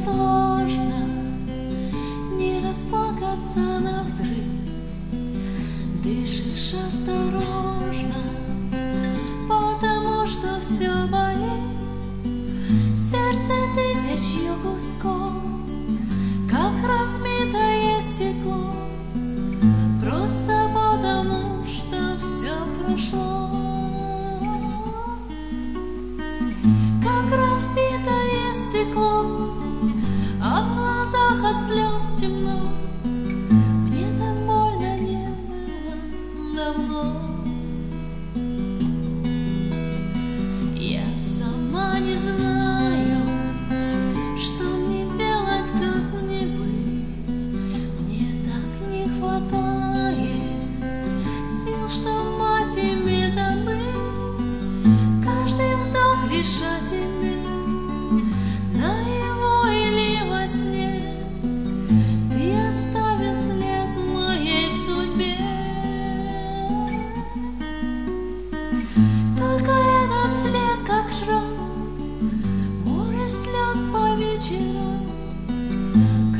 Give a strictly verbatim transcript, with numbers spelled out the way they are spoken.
сложно не расплакаться навзрыд. Дышишь осторожно, потому что все болит. Сердце тысячью кусков, как разбитое стекло, просто потому что все прошло. Как разбитое стекло, а в глазах от слез темно. Мне так больно не было давно. Я сама не знаю, что мне делать, как мне быть. Мне так не хватает сил, чтоб мать ими забыть. Каждый вздох лишь о тебе, наяву или во сне. Ты оставил след в моей судьбе. Только этот след, как шрам, море слез по вечерам.